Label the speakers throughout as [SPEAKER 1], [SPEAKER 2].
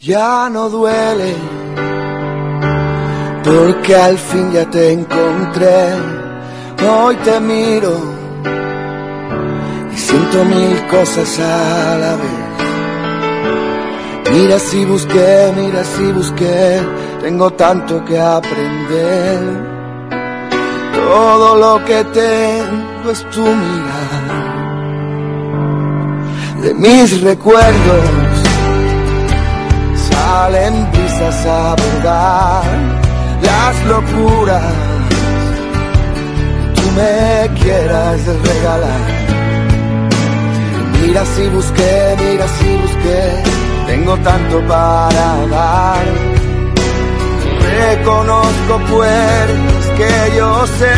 [SPEAKER 1] Ya no duele, porque al fin ya te encontré. Hoy te miro y siento mil cosas a la vez. Mira si busqué, tengo tanto que aprender. Todo lo que tengo es tu mirada. De mis recuerdos salen brisas a bordar las locuras que tú me quieras regalar. Mira si busqué, tengo tanto para dar. Reconozco puertas que yo sé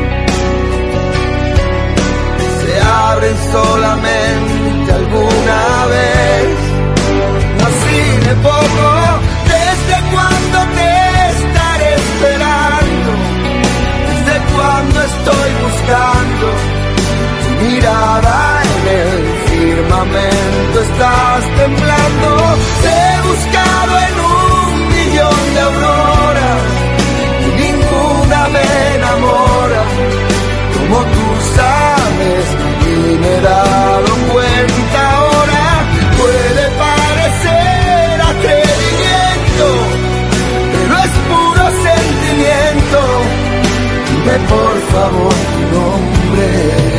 [SPEAKER 1] se abren solamente alguna vez. Así de poco, ¿desde cuándo te estaré esperando? ¿Desde cuándo estoy buscando tu mirada en el firmamento? Estás temblando. Te he buscado en 1.000.000 de auroras y ninguna me enamora como tú sabes, y me he dado cuenta ahora. Puede parecer atrevimiento, pero es puro sentimiento. Dime por favor tu nombre.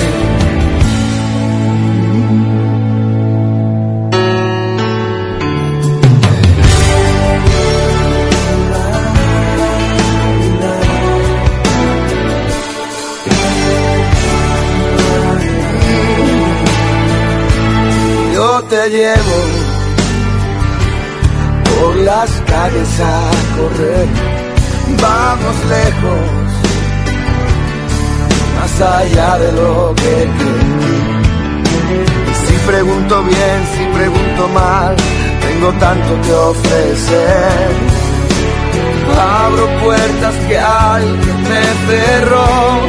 [SPEAKER 1] Yo te llevo por las calles a correr, vamos lejos, más allá de lo que creo. Si pregunto bien, si pregunto mal, tengo tanto que ofrecer. Abro puertas que alguien me cerró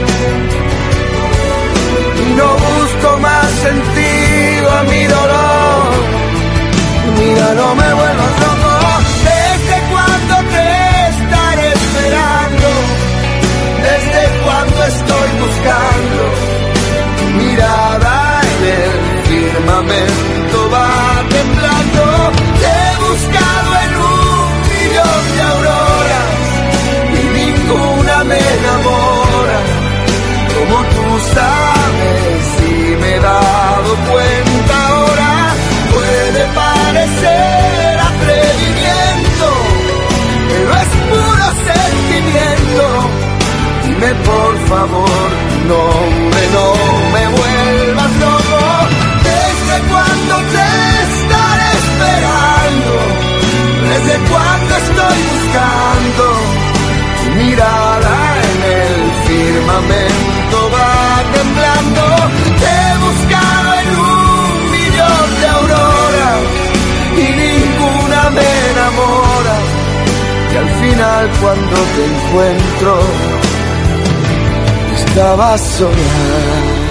[SPEAKER 1] y no busco más sentido a mi dolor. Mira, no me vuelvas loco. ¿Desde cuándo te estaré esperando? ¿Desde cuándo estoy buscando tu mirada en el firmamento? Va temblando. Te he buscado en 1.000.000 de auroras y ninguna me enamora como tú sabes, y me he dado cuenta ahora. Puede parecer atrevimiento, pero es puro sentimiento. Dime por favor tu nombre, no me vuelvas loco. ¿Desde cuándo te estaré esperando? ¿Desde cuándo estoy buscando tu mirada en el firmamento? Va temblando. Te he buscado en 1.000.000 de auroras y ninguna me enamora. Y al final cuando te encuentro, estabas sola.